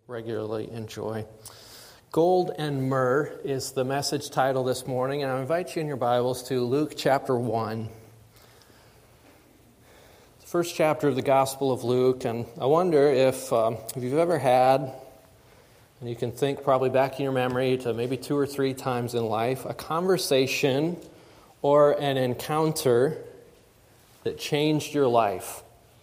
regularly enjoy. Gold and Myrrh is the message title this morning, and I invite you in your Bibles to Luke chapter 1. The first chapter of the Gospel of Luke, and I wonder if you've ever had, and you can think probably back in your memory to maybe 2 or 3 times in life, a conversation or an encounter that changed your life.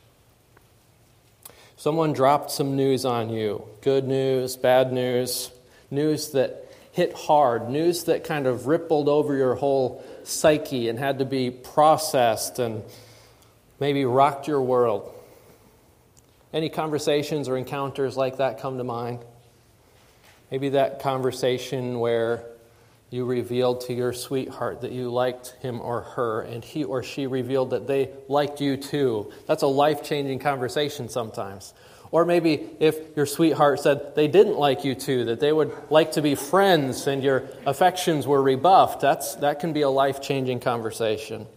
Someone dropped some news on you, good news, bad news, news that hit hard, news that kind of rippled over your whole psyche and had to be processed and maybe rocked your world. Any conversations or encounters like that come to mind? Maybe that conversation where you revealed to your sweetheart that you liked him or her, and he or she revealed that they liked you too. That's a life-changing conversation sometimes. Or maybe if your sweetheart said they didn't like you too, that they would like to be friends and your affections were rebuffed. That can be a life-changing conversation.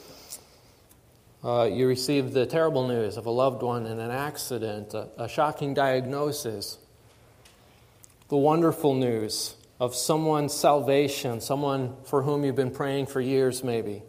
You received the terrible news of a loved one in an accident, a shocking diagnosis. The wonderful news of someone's salvation, someone for whom you've been praying for years maybe.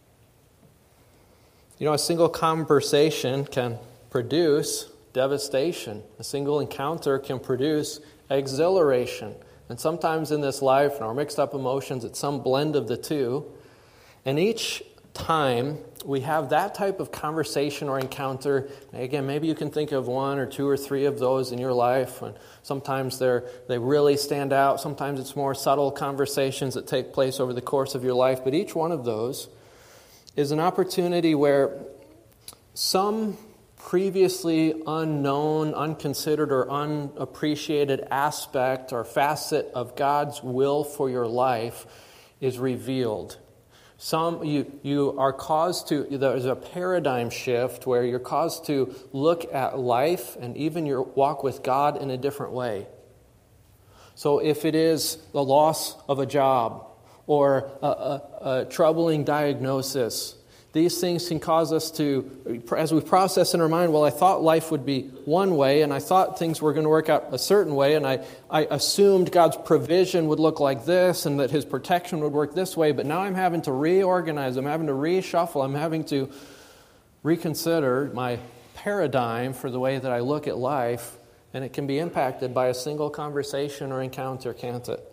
You know, a single conversation can produce devastation. A single encounter can produce exhilaration. And sometimes in this life, in our mixed up emotions, it's some blend of the two. And each time we have that type of conversation or encounter, again, maybe you can think of 1 or 2 or 3 of those in your life, and sometimes they really stand out. Sometimes it's more subtle conversations that take place over the course of your life, but each one of those is an opportunity where some previously unknown, unconsidered, or unappreciated aspect or facet of God's will for your life is revealed. You are caused to, there's a paradigm shift where you're caused to look at life and even your walk with God in a different way. So if it is the loss of a job or a troubling diagnosis, these things can cause us to, as we process in our mind, well, I thought life would be one way, and I thought things were going to work out a certain way, and I assumed God's provision would look like this, and that His protection would work this way, but now I'm having to reorganize, I'm having to reshuffle, I'm having to reconsider my paradigm for the way that I look at life, and it can be impacted by a single conversation or encounter, can't it?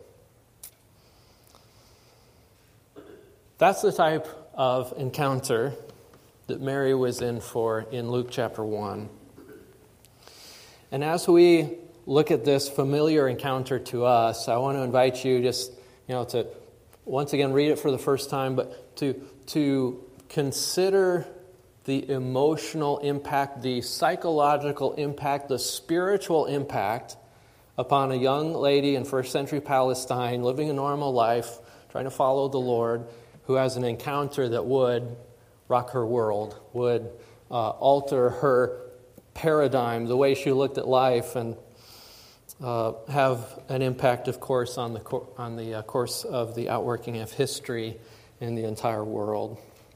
That's the type of encounter that Mary was in for in Luke chapter 1. And as we look at this familiar encounter to us, I want to invite you just, to once again read it for the first time, but to consider the emotional impact, the psychological impact, the spiritual impact upon a young lady in first century Palestine living a normal life, trying to follow the Lord, who has an encounter that would rock her world, would alter her paradigm, the way she looked at life, and have an impact, of course, on the course of the outworking of history in the entire world.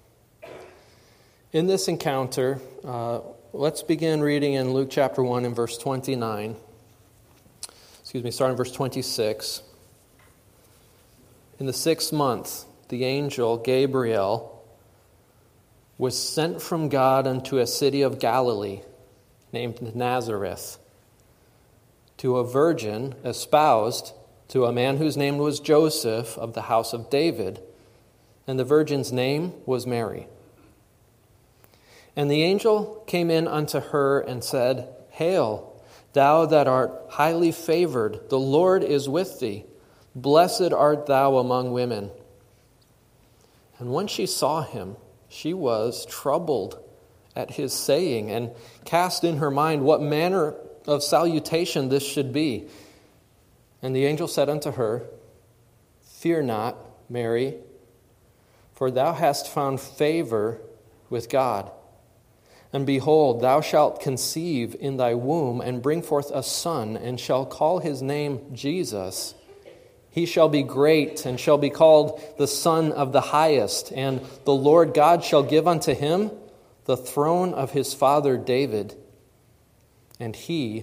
In this encounter, let's begin reading in Luke chapter 1 and verse 29. Starting in verse 26. In the 6th month, the angel Gabriel was sent from God unto a city of Galilee named Nazareth to a virgin espoused to a man whose name was Joseph of the house of David, and the virgin's name was Mary. And the angel came in unto her and said, Hail, thou that art highly favored, the Lord is with thee. Blessed art thou among women. And when she saw him, she was troubled at his saying, and cast in her mind what manner of salutation this should be. And the angel said unto her, Fear not, Mary, for thou hast found favor with God. And behold, thou shalt conceive in thy womb, and bring forth a son, and shall call his name Jesus. He shall be great, and shall be called the Son of the Highest, and the Lord God shall give unto him the throne of his father David, and he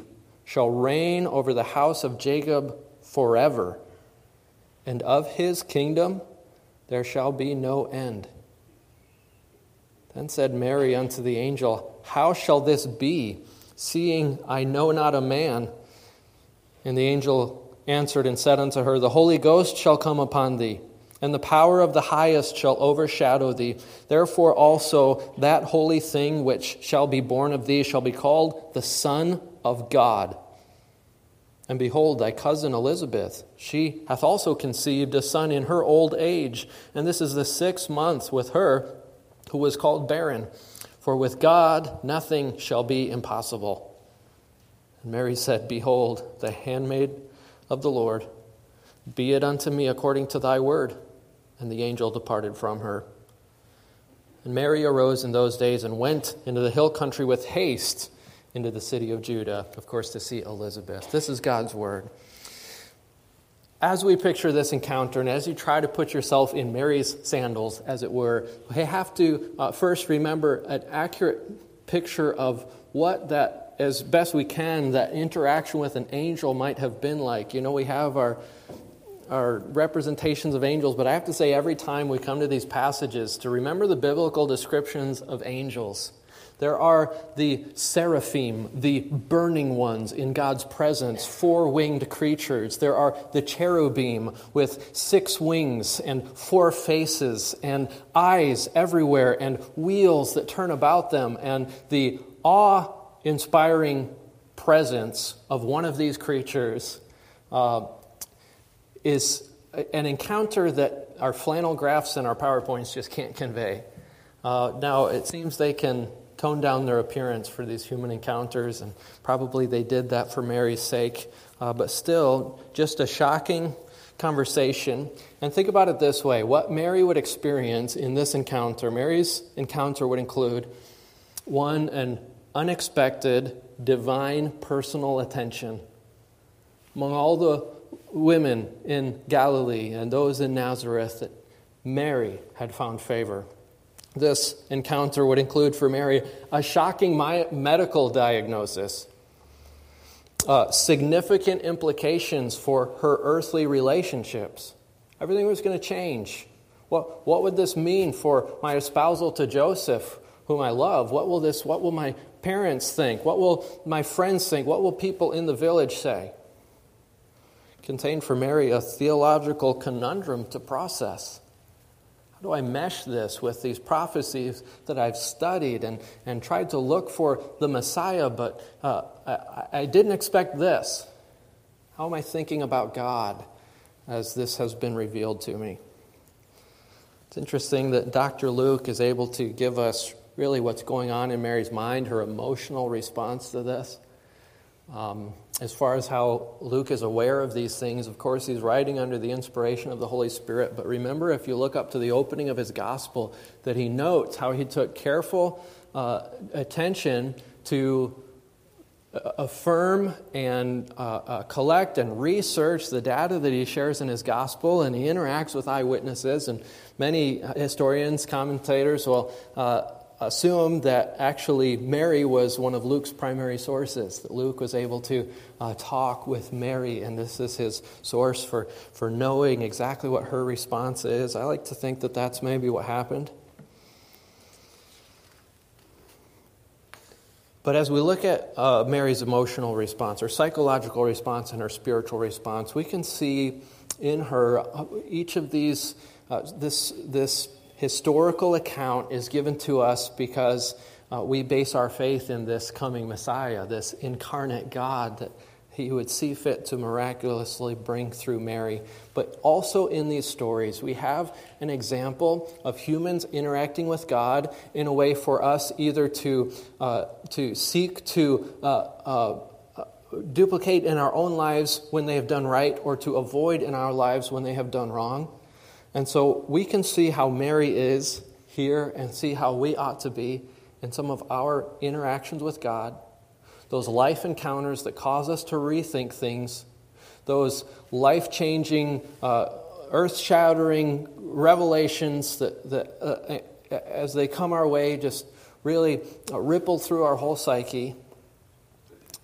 shall reign over the house of Jacob forever, and of his kingdom there shall be no end. Then said Mary unto the angel, How shall this be, seeing I know not a man? And the angel answered and said unto her, The Holy Ghost shall come upon thee, and the power of the highest shall overshadow thee. Therefore also that holy thing which shall be born of thee shall be called the Son of God. And behold, thy cousin Elizabeth, she hath also conceived a son in her old age, and this is the 6th month with her, who was called barren. For with God nothing shall be impossible. And Mary said, Behold, the handmaid of the Lord, be it unto me according to thy word. And the angel departed from her. And Mary arose in those days and went into the hill country with haste into the city of Judah, of course, to see Elizabeth. This is God's word. As we picture this encounter, and as you try to put yourself in Mary's sandals, as it were, we have to first remember an accurate picture of what that, as best we can, that interaction with an angel might have been like. You know, we have our representations of angels, but I have to say every time we come to these passages to remember the biblical descriptions of angels. There are the seraphim, the burning ones in God's presence, 4-winged creatures. There are the cherubim with 6 wings and 4 faces and eyes everywhere and wheels that turn about them. And the awe-inspiring presence of one of these creatures is an encounter that our flannel graphs and our PowerPoints just can't convey. Now, it seems they can tone down their appearance for these human encounters, and probably they did that for Mary's sake. But still, just a shocking conversation. And think about it this way. What Mary would experience in this encounter, Mary's encounter would include, 1, an unexpected divine personal attention. Among all the women in Galilee and those in Nazareth, that Mary had found favor. This encounter would include for Mary a shocking medical diagnosis, significant implications for her earthly relationships. Everything was going to change. What would this mean for my espousal to Joseph, whom I love? What will my parents think? What will my friends think? What will people in the village say? Contained for Mary a theological conundrum to process. How do I mesh this with these prophecies that I've studied and tried to look for the Messiah, but I didn't expect this? How am I thinking about God as this has been revealed to me? It's interesting that Dr. Luke is able to give us really what's going on in Mary's mind, her emotional response to this. As far as how Luke is aware of these things, of course, he's writing under the inspiration of the Holy Spirit. But remember, if you look up to the opening of his gospel, that he notes how he took careful attention to affirm and collect and research the data that he shares in his gospel, and he interacts with eyewitnesses. And many historians, commentators will assume that actually Mary was one of Luke's primary sources, that Luke was able to talk with Mary, and this is his source for knowing exactly what her response is. I like to think that that's maybe what happened. But as we look at Mary's emotional response, her psychological response, and her spiritual response, we can see in her each of these, this historical account is given to us because we base our faith in this coming Messiah, this incarnate God that he would see fit to miraculously bring through Mary. But also in these stories, we have an example of humans interacting with God in a way for us either to seek to duplicate in our own lives when they have done right, or to avoid in our lives when they have done wrong. And so we can see how Mary is here and see how we ought to be in some of our interactions with God, those life encounters that cause us to rethink things, those life-changing, earth-shattering revelations that as they come our way, just really ripple through our whole psyche.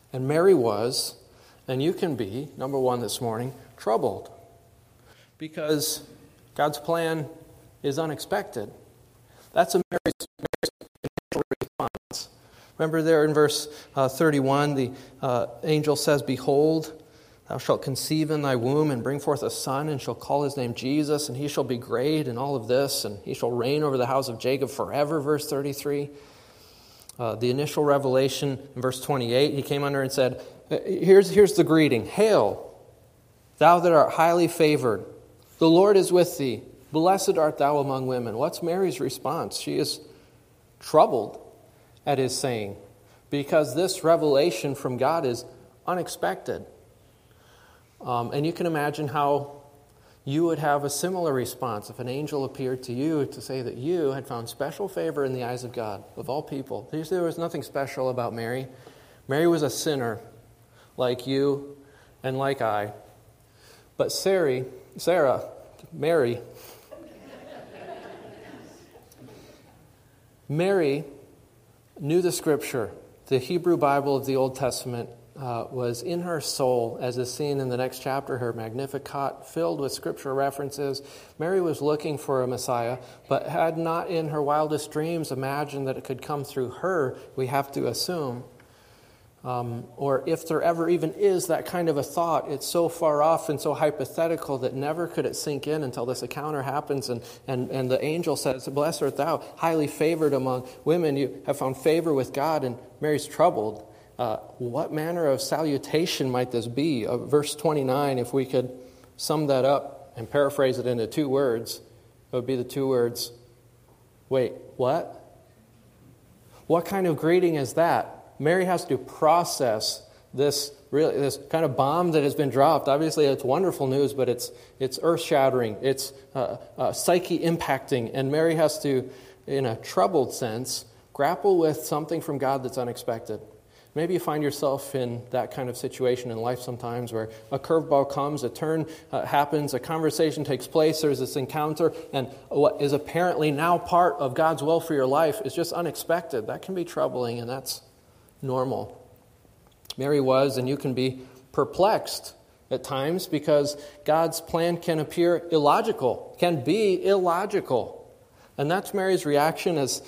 And Mary was, and you can be, number one this morning, troubled. Because God's plan is unexpected. That's a Mary's initial response. Remember there in verse 31, the angel says, "Behold, thou shalt conceive in thy womb and bring forth a son, and shall call his name Jesus, and he shall be great," and all of this, and he shall reign over the house of Jacob forever, verse 33. The initial revelation in verse 28, he came under and said, here's the greeting. "Hail, thou that art highly favored. The Lord is with thee. Blessed art thou among women." What's Mary's response? She is troubled at his saying, because this revelation from God is unexpected. And you can imagine how you would have a similar response if an angel appeared to you to say that you had found special favor in the eyes of God, of all people. There was nothing special about Mary. Mary was a sinner, like you and like I. But Mary knew the Scripture. The Hebrew Bible of the Old Testament was in her soul, as is seen in the next chapter, her Magnificat, filled with Scripture references. Mary was looking for a Messiah, but had not in her wildest dreams imagined that it could come through her, we have to assume. Or if there ever even is that kind of a thought, it's so far off and so hypothetical that never could it sink in until this encounter happens and the angel says, "Blessed art thou, highly favored among women. You have found favor with God," and Mary's troubled. What manner of salutation might this be? Verse 29, if we could sum that up and paraphrase it into two words, it would be the two words, wait, what? What kind of greeting is that? Mary has to process this kind of bomb that has been dropped. Obviously, it's wonderful news, but it's earth-shattering. It's psyche impacting. And Mary has to, in a troubled sense, grapple with something from God that's unexpected. Maybe you find yourself in that kind of situation in life sometimes where a curveball comes, a turn happens, a conversation takes place, there's this encounter, and what is apparently now part of God's will for your life is just unexpected. That can be troubling, and that's normal. Mary was, and you can be perplexed at times because God's plan can appear illogical, can be illogical. And that's Mary's reaction as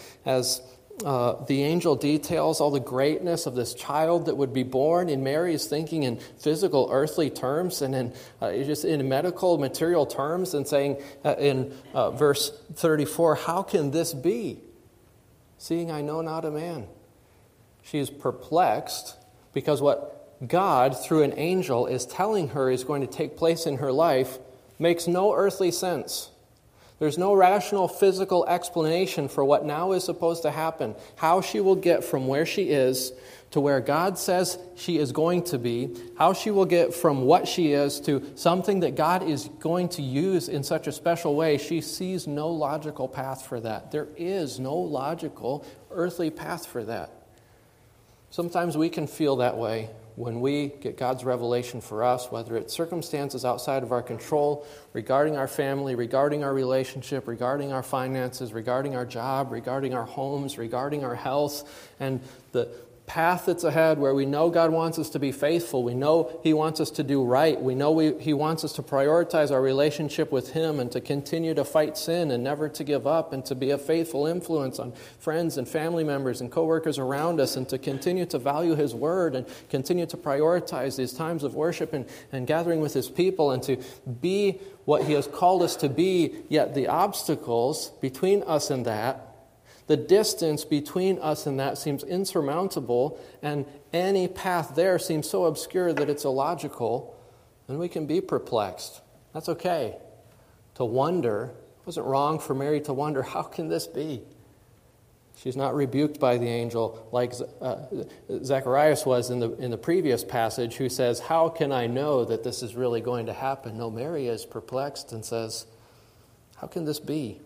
the angel details all the greatness of this child that would be born, and Mary is thinking in physical, earthly terms and in just in medical, material terms, and saying in verse 34, "How can this be, seeing I know not a man?" She is perplexed because what God, through an angel, is telling her is going to take place in her life makes no earthly sense. There's no rational physical explanation for what now is supposed to happen. How she will get from where she is to where God says she is going to be. How she will get from what she is to something that God is going to use in such a special way. She sees no logical path for that. There is no logical earthly path for that. Sometimes we can feel that way when we get God's revelation for us, whether it's circumstances outside of our control, regarding our family, regarding our relationship, regarding our finances, regarding our job, regarding our homes, regarding our health, and the path that's ahead where we know God wants us to be faithful. We know He wants us to do right. We know He wants us to prioritize our relationship with Him and to continue to fight sin and never to give up and to be a faithful influence on friends and family members and coworkers around us and to continue to value His Word and continue to prioritize these times of worship and gathering with His people and to be what He has called us to be, yet the obstacles between us and that, the distance between us and that seems insurmountable, and any path there seems so obscure that it's illogical, and we can be perplexed. That's okay. To wonder, it wasn't wrong for Mary to wonder, how can this be? She's not rebuked by the angel like Zacharias was in the previous passage, who says, "How can I know that this is really going to happen?" No, Mary is perplexed and says, "How can this be?"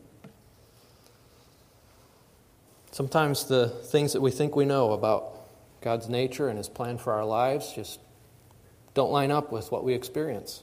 Sometimes the things that we think we know about God's nature and His plan for our lives just don't line up with what we experience.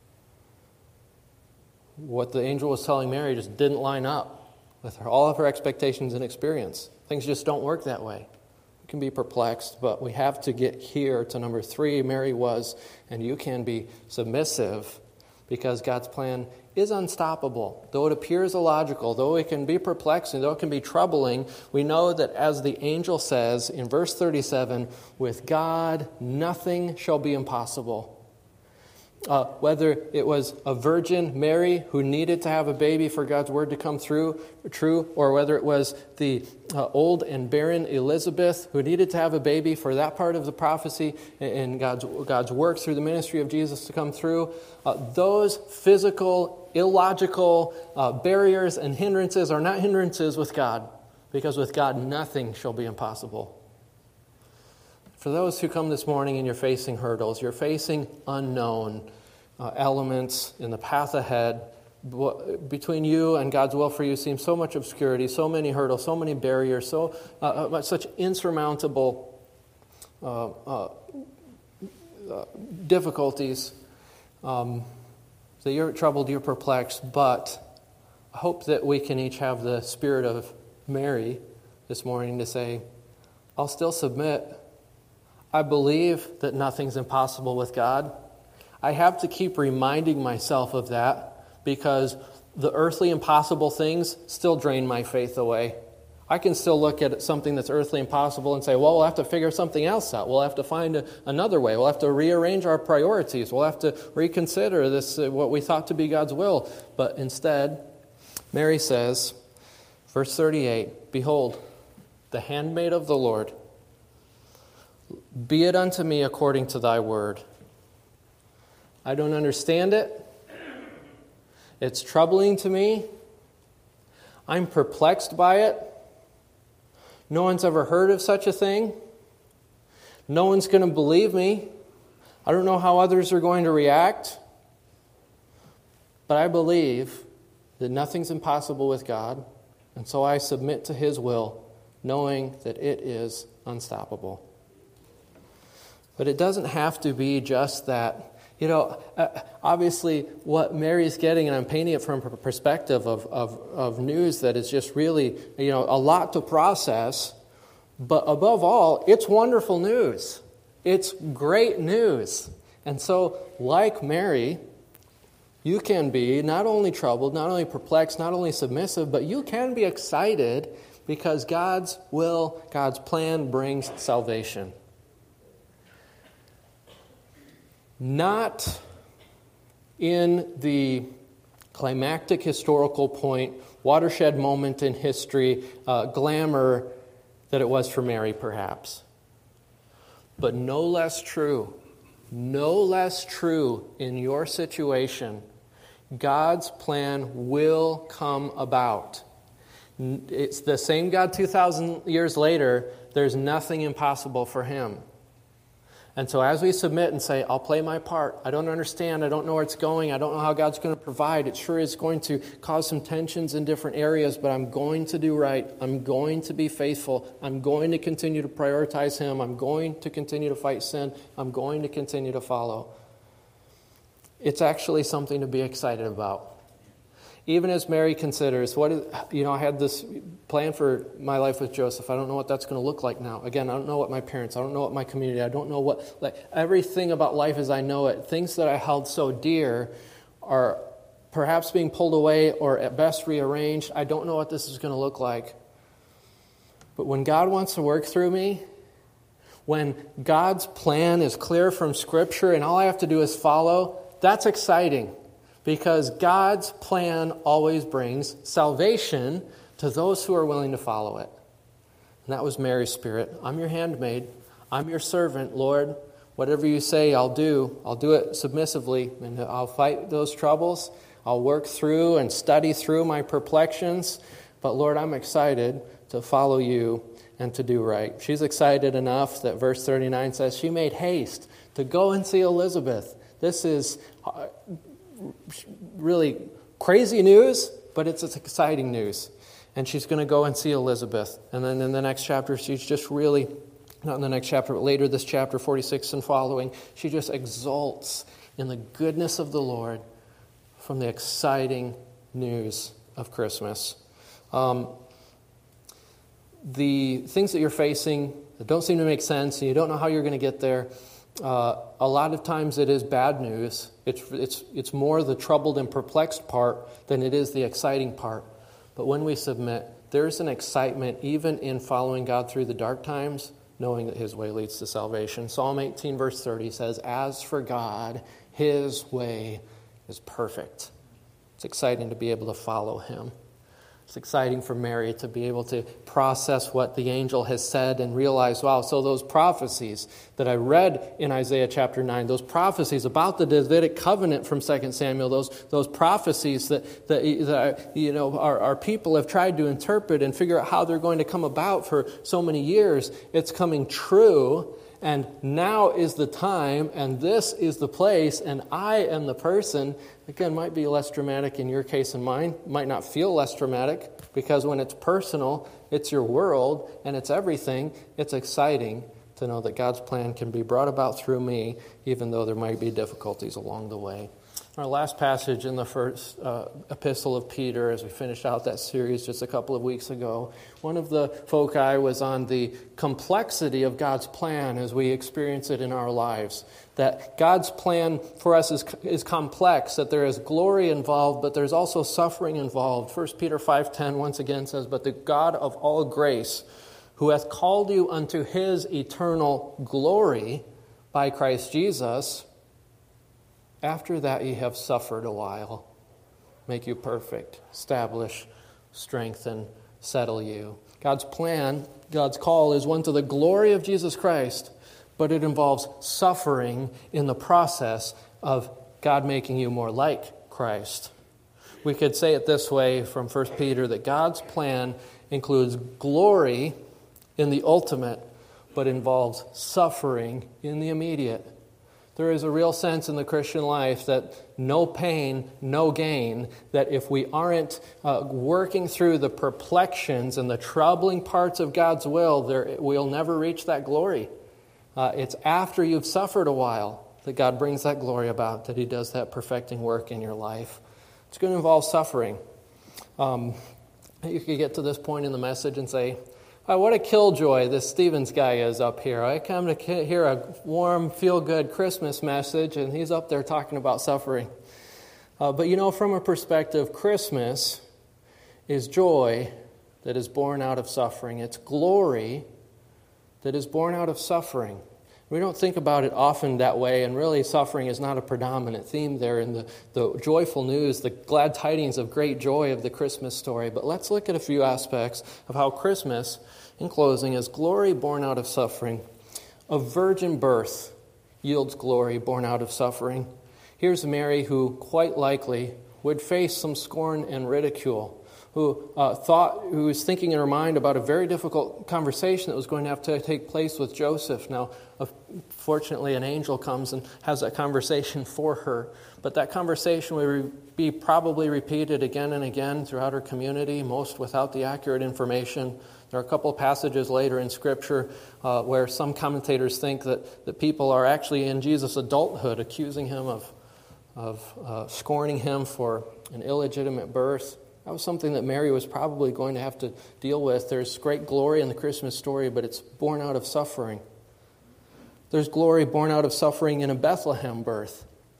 What the angel was telling Mary just didn't line up with all of her expectations and experience. Things just don't work that way. We can be perplexed, but we have to get here to number 3. Mary was, and you can be submissive, because God's plan is unstoppable. Though it appears illogical, though it can be perplexing, though it can be troubling, we know that as the angel says in verse 37, with God nothing shall be impossible. Whether it was a virgin, Mary, who needed to have a baby for God's word to come true, or whether it was the old and barren Elizabeth, who needed to have a baby for that part of the prophecy and God's work through the ministry of Jesus to come through, those physical, illogical barriers and hindrances are not hindrances with God, because with God nothing shall be impossible. For those who come this morning and you're facing hurdles, you're facing unknown elements in the path ahead. Between you and God's will for you seems so much obscurity, so many hurdles, so many barriers, such insurmountable difficulties that you're troubled, you're perplexed. But I hope that we can each have the spirit of Mary this morning to say, I'll still submit. I believe that nothing's impossible with God. I have to keep reminding myself of that, because the earthly impossible things still drain my faith away. I can still look at something that's earthly impossible and say, well, we'll have to figure something else out. We'll have to find another way. We'll have to rearrange our priorities. We'll have to reconsider this, what we thought to be God's will. But instead, Mary says, verse 38, behold, the handmaid of the Lord, be it unto me according to thy word. I don't understand it. It's troubling to me. I'm perplexed by it. No one's ever heard of such a thing. No one's going to believe me. I don't know how others are going to react. But I believe that nothing's impossible with God, and so I submit to His will, knowing that it is unstoppable. But it doesn't have to be just that. Obviously what Mary's getting, and I'm painting it from a perspective of news that is just really, a lot to process. But above all, it's wonderful news. It's great news. And so, like Mary, you can be not only troubled, not only perplexed, not only submissive, but you can be excited because God's will, God's plan brings salvation. Not in the climactic historical point, watershed moment in history, glamour that it was for Mary, perhaps. But no less true in your situation, God's plan will come about. It's the same God 2,000 years later. There's nothing impossible for Him. And so as we submit and say, I'll play my part. I don't understand. I don't know where it's going. I don't know how God's going to provide. It sure is going to cause some tensions in different areas, but I'm going to do right. I'm going to be faithful. I'm going to continue to prioritize Him. I'm going to continue to fight sin. I'm going to continue to follow. It's actually something to be excited about. Even as Mary considers, I had this plan for my life with Joseph. I don't know what that's going to look like now. Again, I don't know what my parents, I don't know what my community, I don't know everything about life as I know it. Things that I held so dear are perhaps being pulled away or at best rearranged. I don't know what this is going to look like. But when God wants to work through me, when God's plan is clear from Scripture and all I have to do is follow, that's exciting. Because God's plan always brings salvation to those who are willing to follow it. And that was Mary's spirit. I'm your handmaid. I'm your servant, Lord. Whatever you say, I'll do. I'll do it submissively. And I'll fight those troubles. I'll work through and study through my perplexions. But Lord, I'm excited to follow you and to do right. She's excited enough that verse 39 says she made haste to go and see Elizabeth. This is really crazy news, but it's exciting news. And she's going to go and see Elizabeth. And then in the next chapter, she's just really, not in the next chapter, but later this chapter, 46 and following, she just exults in the goodness of the Lord from the exciting news of Christmas. the things that you're facing that don't seem to make sense and you don't know how you're going to get there, a lot of times it is bad news. It's more the troubled and perplexed part than it is the exciting part. But when we submit, there's an excitement even in following God through the dark times, knowing that His way leads to salvation. Psalm 18 verse 30 says, "As for God, His way is perfect." It's exciting to be able to follow Him. It's exciting for Mary to be able to process what the angel has said and realize, wow, so those prophecies that I read in Isaiah chapter 9, those prophecies about the Davidic covenant from 2 Samuel, those prophecies that our people have tried to interpret and figure out how they're going to come about for so many years, it's coming true. And now is the time, and this is the place, and I am the person. Again, might be less dramatic in your case and mine. Might not feel less dramatic, because when it's personal, it's your world, and it's everything. It's exciting to know that God's plan can be brought about through me, even though there might be difficulties along the way. Our last passage in the first epistle of Peter, as we finished out that series just a couple of weeks ago, one of the foci was on the complexity of God's plan as we experience it in our lives. That God's plan for us is complex, that there is glory involved, but there's also suffering involved. 1 Peter 5:10 once again says, "But the God of all grace, who hath called you unto His eternal glory by Christ Jesus, after that ye have suffered a while, make you perfect, establish, strengthen, settle you." God's plan, God's call is one to the glory of Jesus Christ, but it involves suffering in the process of God making you more like Christ. We could say it this way from 1 Peter, that God's plan includes glory in the ultimate, but involves suffering in the immediate. There is a real sense in the Christian life that no pain, no gain, that if we aren't working through the perplexions and the troubling parts of God's will, we'll never reach that glory. It's after you've suffered a while that God brings that glory about, that He does that perfecting work in your life. It's going to involve suffering. You could get to this point in the message and say, "Oh, what a killjoy this Stevens guy is up here. I come to hear a warm, feel-good Christmas message, and he's up there talking about suffering." But from a perspective, Christmas is joy that is born out of suffering. It's glory that is born out of suffering. We don't think about it often that way, and really suffering is not a predominant theme there in the joyful news, the glad tidings of great joy of the Christmas story. But let's look at a few aspects of how Christmas, in closing, is glory born out of suffering. A virgin birth yields glory born out of suffering. Here's Mary, who quite likely would face some scorn and ridicule, who was thinking in her mind about a very difficult conversation that was going to have to take place with Joseph. Now, fortunately, an angel comes and has that conversation for her. But that conversation would be probably repeated again and again throughout her community, most without the accurate information. There are a couple of passages later in Scripture where some commentators think that people are actually in Jesus' adulthood accusing him of scorning him for an illegitimate birth. That was something that Mary was probably going to have to deal with. There's great glory in the Christmas story, but it's born out of suffering. There's glory born out of suffering in a Bethlehem birth.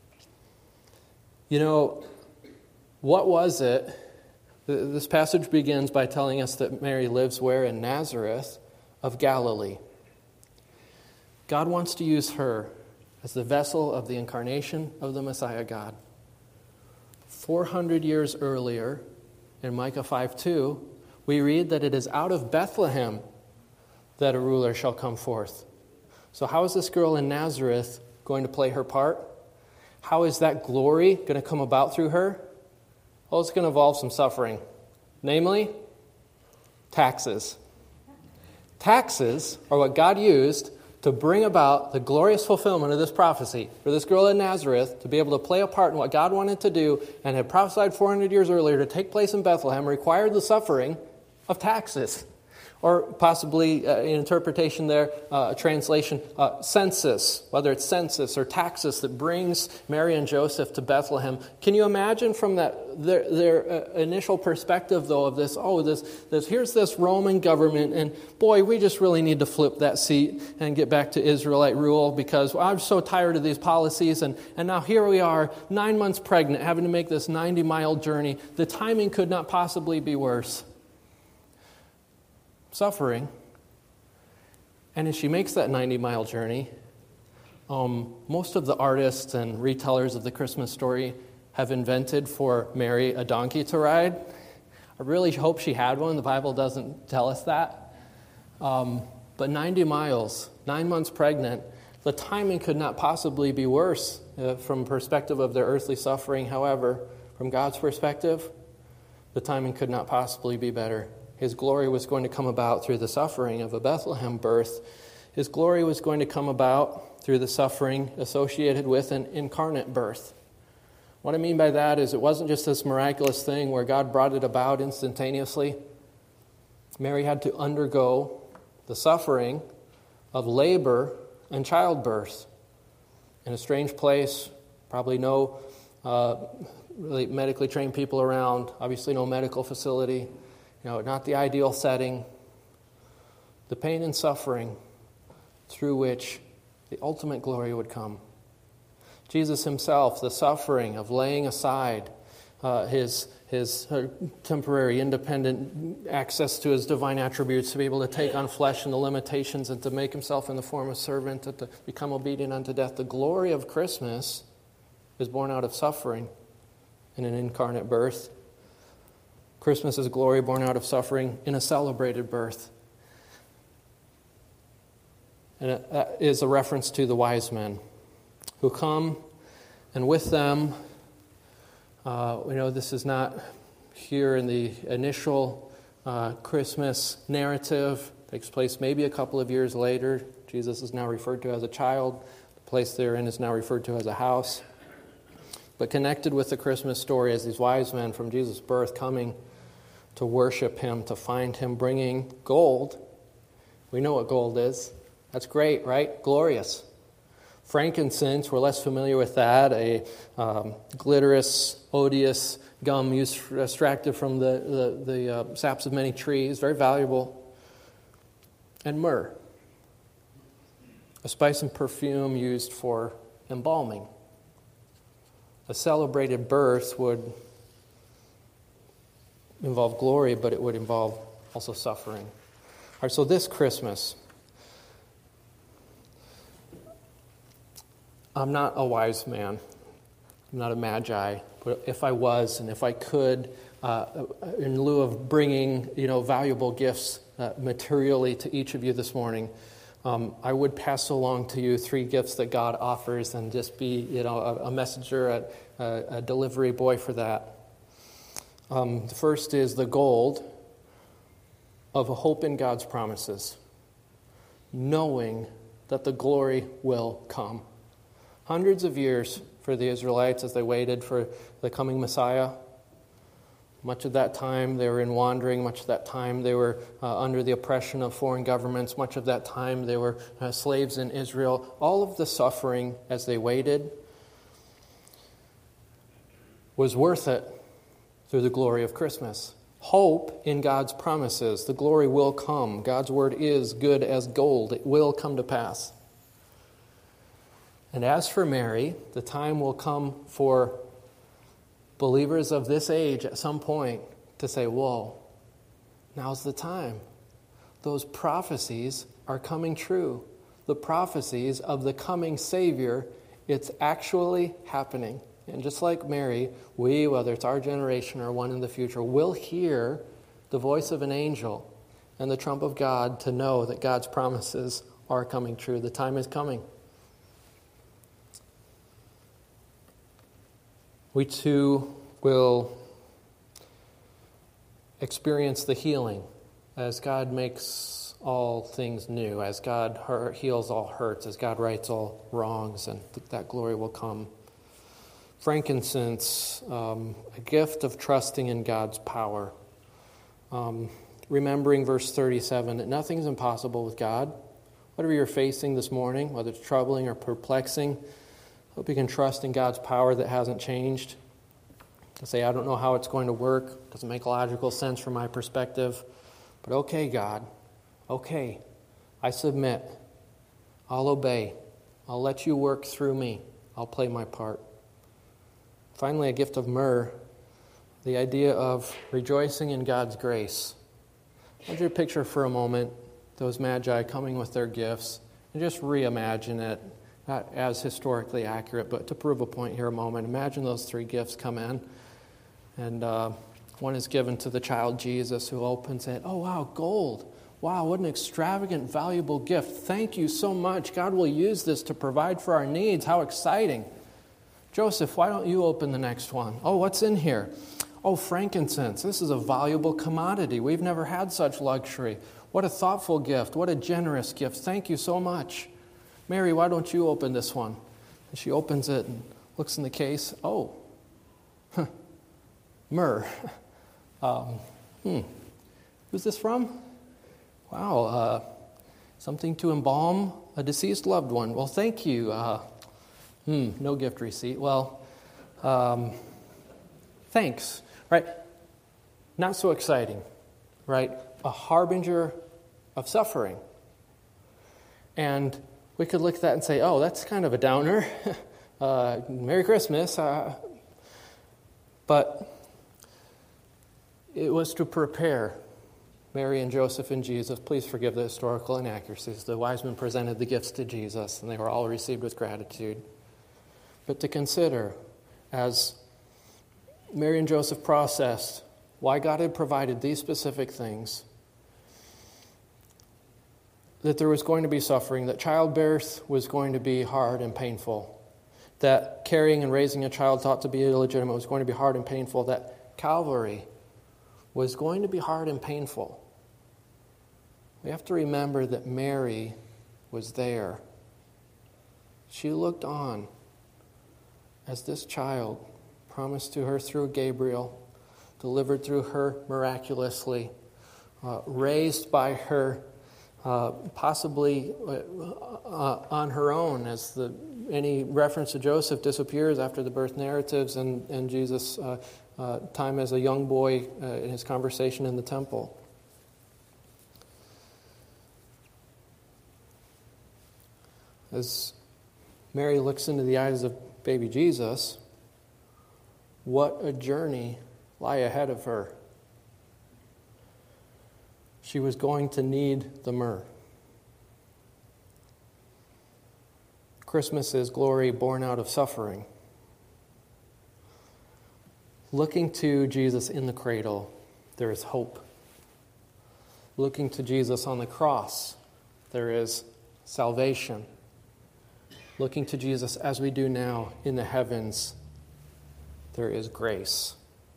What was it? This passage begins by telling us that Mary lives where? In Nazareth of Galilee. God wants to use her as the vessel of the incarnation of the Messiah God. 400 years earlier, in Micah 5:2, we read that it is out of Bethlehem that a ruler shall come forth. So how is this girl in Nazareth going to play her part? How is that glory going to come about through her? Well, it's going to involve some suffering. Namely, taxes. Taxes are what God used to bring about the glorious fulfillment of this prophecy for this girl in Nazareth to be able to play a part in what God wanted to do and had prophesied 400 years earlier to take place in Bethlehem required the suffering of taxes. Or possibly an interpretation there, a translation, census, whether it's census or taxes that brings Mary and Joseph to Bethlehem. Can you imagine from their initial perspective, though, of this, here's this Roman government, and boy, we just really need to flip that seat and get back to Israelite rule because I'm so tired of these policies, and now here we are, 9 months pregnant, having to make this 90-mile journey. The timing could not possibly be worse. Suffering. And as she makes that 90-mile journey, most of the artists and retellers of the Christmas story have invented for Mary a donkey to ride. I really hope she had one. The Bible doesn't tell us that. But 90 miles, 9 months pregnant, the timing could not possibly be worse from perspective of their earthly suffering. However, from God's perspective, the timing could not possibly be better. His glory was going to come about through the suffering of a Bethlehem birth. His glory was going to come about through the suffering associated with an incarnate birth. What I mean by that is it wasn't just this miraculous thing where God brought it about instantaneously. Mary had to undergo the suffering of labor and childbirth in a strange place, probably no really medically trained people around, obviously no medical facility. Not the ideal setting. The pain and suffering through which the ultimate glory would come. Jesus himself, the suffering of laying aside his temporary independent access to his divine attributes, to be able to take on flesh and the limitations and to make himself in the form of servant and to become obedient unto death. The glory of Christmas is born out of suffering in an incarnate birth. Christmas is glory born out of suffering in a celebrated birth. And that is a reference to the wise men who come, and with them, we know this is not here in the initial Christmas narrative. It takes place maybe a couple of years later. Jesus is now referred to as a child. The place they're in is now referred to as a house. But connected with the Christmas story is these wise men from Jesus' birth coming to worship him, to find him, bringing gold. We know what gold is. That's great, right? Glorious. Frankincense, we're less familiar with that, a glitterous, odious gum used extracted from the saps of many trees, very valuable. And myrrh, a spice and perfume used for embalming. A celebrated birth would involve glory, but it would involve also suffering. All right, so this Christmas, I'm not a wise man. I'm not a magi. But if I was, and if I could, in lieu of bringing, valuable gifts materially to each of you this morning, I would pass along to you 3 gifts that God offers and just be, a messenger, a delivery boy for that. The first is the gold of a hope in God's promises, knowing that the glory will come. Hundreds of years for the Israelites as they waited for the coming Messiah. Much of that time they were in wandering. Much of that time they were under the oppression of foreign governments. Much of that time they were slaves in Israel. All of the suffering as they waited was worth it through the glory of Christmas. Hope in God's promises. The glory will come. God's word is good as gold. It will come to pass. And as for Mary, the time will come for believers of this age at some point to say, whoa, now's the time. Those prophecies are coming true. The prophecies of the coming Savior, it's actually happening. And just like Mary, we, whether it's our generation or one in the future, will hear the voice of an angel and the trump of God to know that God's promises are coming true. The time is coming. We too will experience the healing as God makes all things new, as God heals all hurts, as God rights all wrongs, and that glory will come. Frankincense, a gift of trusting in God's power. remembering verse 37, that nothing's impossible with God. Whatever you're facing this morning, whether it's troubling or perplexing, hope you can trust in God's power that hasn't changed. To say, I don't know how it's going to work. Doesn't make logical sense from my perspective. But okay, God. Okay. I submit. I'll obey. I'll let you work through me. I'll play my part. Finally, a gift of myrrh. The idea of rejoicing in God's grace. I want you to picture for a moment those magi coming with their gifts and just reimagine it. Not as historically accurate, but to prove a point here a moment. Imagine those 3 gifts come in. And one is given to the child Jesus, who opens it. Oh, wow, gold. Wow, what an extravagant, valuable gift. Thank you so much. God will use this to provide for our needs. How exciting. Joseph, why don't you open the next one? Oh, what's in here? Oh, frankincense. This is a valuable commodity. We've never had such luxury. What a thoughtful gift. What a generous gift. Thank you so much. Mary, why don't you open this one? And she opens it and looks in the case. Oh, myrrh. Who's this from? Wow, something to embalm a deceased loved one. Well, thank you. No gift receipt. Well, thanks. Right? Not so exciting. Right? A harbinger of suffering. And we could look at that and say, oh, that's kind of a downer. Merry Christmas. But it was to prepare Mary and Joseph and Jesus. Please forgive the historical inaccuracies. The wise men presented the gifts to Jesus, and they were all received with gratitude. But to consider, as Mary and Joseph processed why God had provided these specific things, that there was going to be suffering, that childbirth was going to be hard and painful, that carrying and raising a child thought to be illegitimate was going to be hard and painful, that Calvary was going to be hard and painful. We have to remember that Mary was there. She looked on as this child, promised to her through Gabriel, delivered through her miraculously, raised by her possibly on her own, as any reference to Joseph disappears after the birth narratives and Jesus' time as a young boy in his conversation in the temple. As Mary looks into the eyes of baby Jesus, what a journey lie ahead of her. She was going to need the myrrh. Christmas is glory born out of suffering. Looking to Jesus in the cradle, there is hope. Looking to Jesus on the cross, there is salvation. Looking to Jesus as we do now in the heavens, there is grace.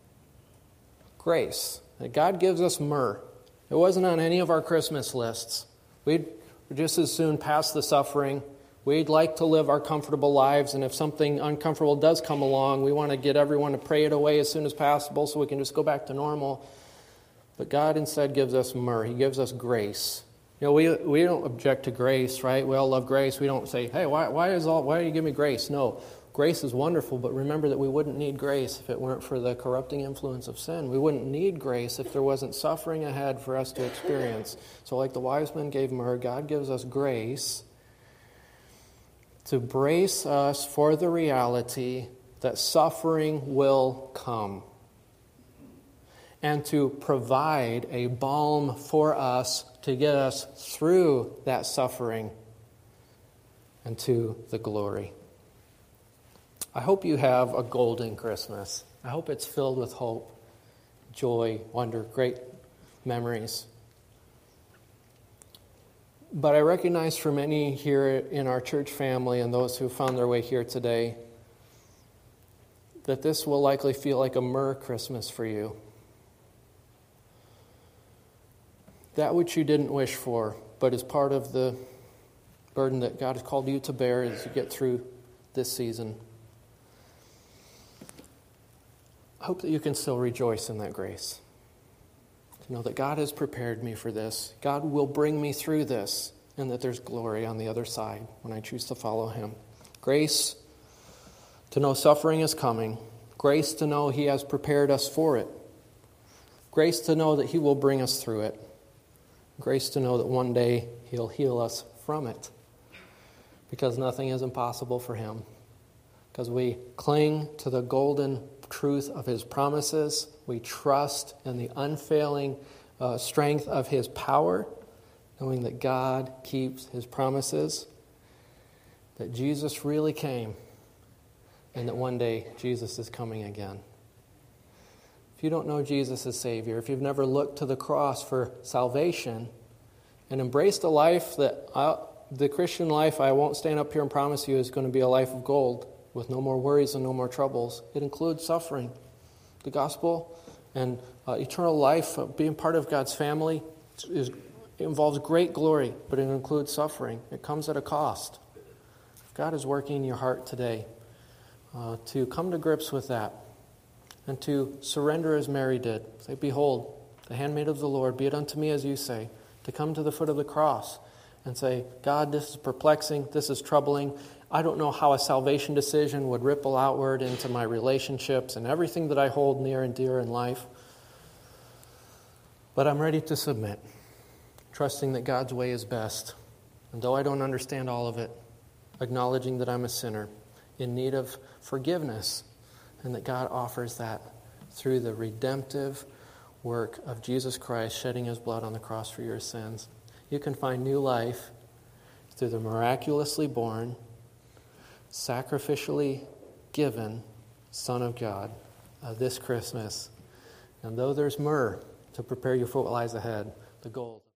Grace. God gives us myrrh. It wasn't on any of our Christmas lists. We'd just as soon pass the suffering. We'd like to live our comfortable lives, and if something uncomfortable does come along, we want to get everyone to pray it away as soon as possible so we can just go back to normal. But God instead gives us myrrh. He gives us grace. You know, we don't object to grace, right? We all love grace. We don't say, hey, why do you give me grace? No, grace is wonderful, but remember that we wouldn't need grace if it weren't for the corrupting influence of sin. We wouldn't need grace if there wasn't suffering ahead for us to experience. So like the wise men gave myrrh, God gives us grace to brace us for the reality that suffering will come, and to provide a balm for us to get us through that suffering and to the glory. I hope you have a golden Christmas. I hope it's filled with hope, joy, wonder, great memories. But I recognize for many here in our church family and those who found their way here today that this will likely feel like a myrrh Christmas for you. That which you didn't wish for, but is part of the burden that God has called you to bear as you get through this season. I hope that you can still rejoice in that grace. to know that God has prepared me for this. God will bring me through this, and that there's glory on the other side when I choose to follow him. Grace to know suffering is coming. Grace to know he has prepared us for it. Grace to know that he will bring us through it. Grace to know that one day he'll heal us from it. Because nothing is impossible for him. Because we cling to the golden truth of his promises. We trust in the unfailing strength of his power, knowing that God keeps his promises, that Jesus really came, and that one day Jesus is coming again. If you don't know Jesus as Savior, if you've never looked to the cross for salvation and embraced a life that the Christian life, I won't stand up here and promise you, is going to be a life of gold with no more worries and no more troubles. It includes suffering. The gospel and eternal life, being part of God's family, involves great glory, but it includes suffering. It comes at a cost. If God is working in your heart today to come to grips with that and to surrender as Mary did, say, "Behold, the handmaid of the Lord, be it unto me as you say," to come to the foot of the cross and say, "God, this is perplexing, this is troubling. I don't know how a salvation decision would ripple outward into my relationships and everything that I hold near and dear in life. But I'm ready to submit, trusting that God's way is best. And though I don't understand all of it, acknowledging that I'm a sinner in need of forgiveness, and that God offers that through the redemptive work of Jesus Christ shedding his blood on the cross for your sins. You can find new life through the miraculously born, sacrificially given Son of God this Christmas. And though there's myrrh to prepare you for what lies ahead, the gold